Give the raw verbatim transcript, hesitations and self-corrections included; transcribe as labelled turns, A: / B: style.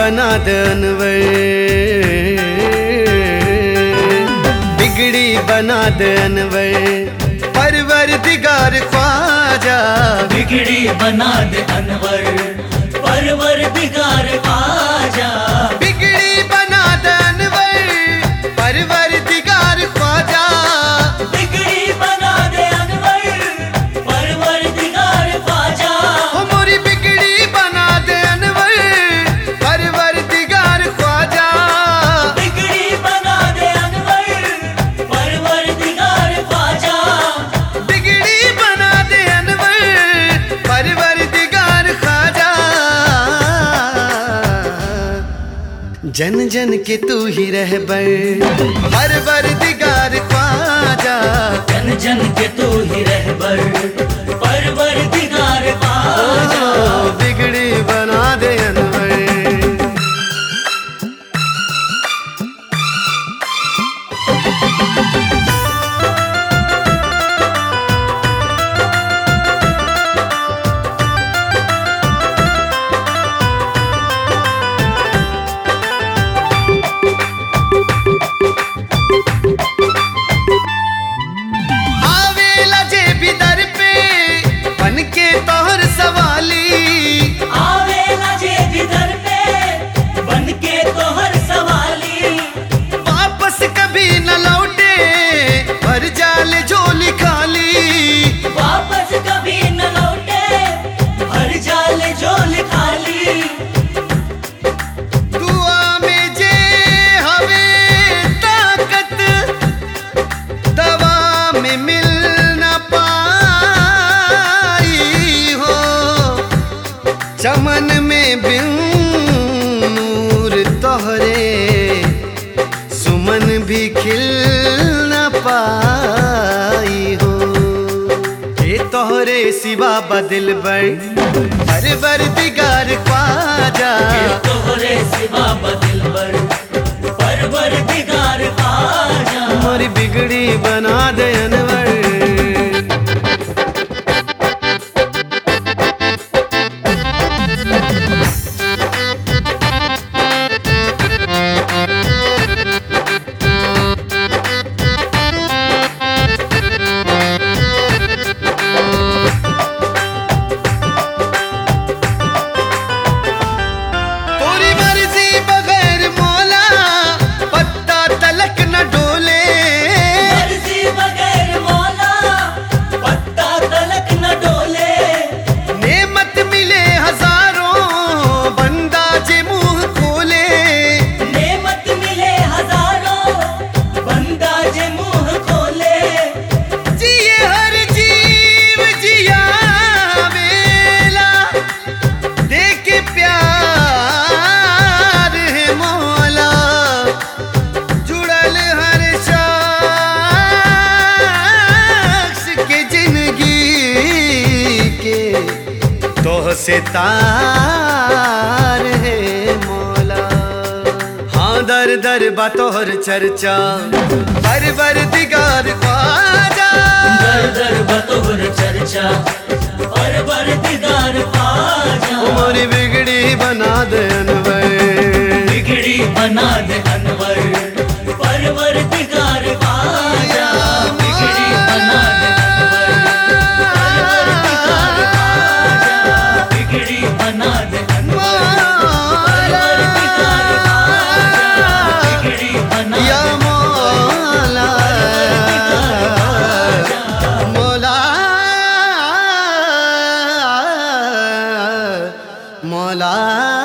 A: बना दे अनवर, बिगड़ी बना दे अनवर, परवरदिगार ख्वाजा।
B: बिगड़ी बना दे अनवर, परवरदिगार ख्वाजा।
A: बिगड़ी बना दे अनवर, परवरदिगार ख्वाजा।
B: बिगड़ी बना दे अनवर, परवरदिगार ख्वाजा।
A: ओ मोरी बिगड़ी बना दे अनवर, परवरदिगार ख्वाजा।
B: बिगड़ी बना दे अनवर, परवरदिगार ख्वाजा।
A: बिगड़ी बना दे अनवर, परवरदिगार ख्वाजा। जन जन के तू ही रहबर, परवरदिगार ख्वाजा।
B: जन जन के तू ही रहबर, परवरदिगार ख्वाजा।
A: बिगड़ी बना दे अनवर। आवेला जे भी दर पे बनके तोहर सवाली,
B: आवेला जे भी दर पे बनके तोहर सवाली।
A: वापस कभी न लौटे भर जाले झोली खाली।
B: वापस कभी न लौटे भर जाले झोली खाली।
A: दुआ में जे हवे ताकत, दवा में मिल न पाई हो। चमन में बिन नूर तोहरे, सुमन भी खिल न पाई हो। ये तोहरे सिवा बदिल बर, परवरदिगार ख्वाजा।
B: तोहरे सिवा बदिलबर, परवरदिगार ख्वाजा।
A: मोरी बिगड़ी बना दे अनवर। तोरी मर्जी बगैर मौला, पत्ता तलक न डोले।
B: मर्जी बगैर मौला, पत्ता तलक न डोले।
A: नेमत मिले हजारों, बंदा जे मुंह खोले।
B: नेमत मिले हजारों, बंदा जे मुंह खोले।
A: जिए हर जीव जिया वेला, दे के प्यार है मौला। जुड़ल हर शख्स के जिंदगी के तोह से तार है मौला। हाँ दर दर बा तोहर चर्चा, परवरदिगार ख्वाजा।
B: दर दर बतौर चर्चा, परवरदिगार ख्वाजा।
A: मोरी बिगड़ी बना दे अनवर,
B: बिगड़ी बना दे अनवर, परवरदिगार ख्वाजा। बिगड़ी बना दे अनवर, परवरदिगार ख्वाजा। बिगड़ी बना दे अनवर, परवरदिगार ख्वाजा। बिगड़ी बना
A: या
B: दे
A: मौला, मौला, मौला।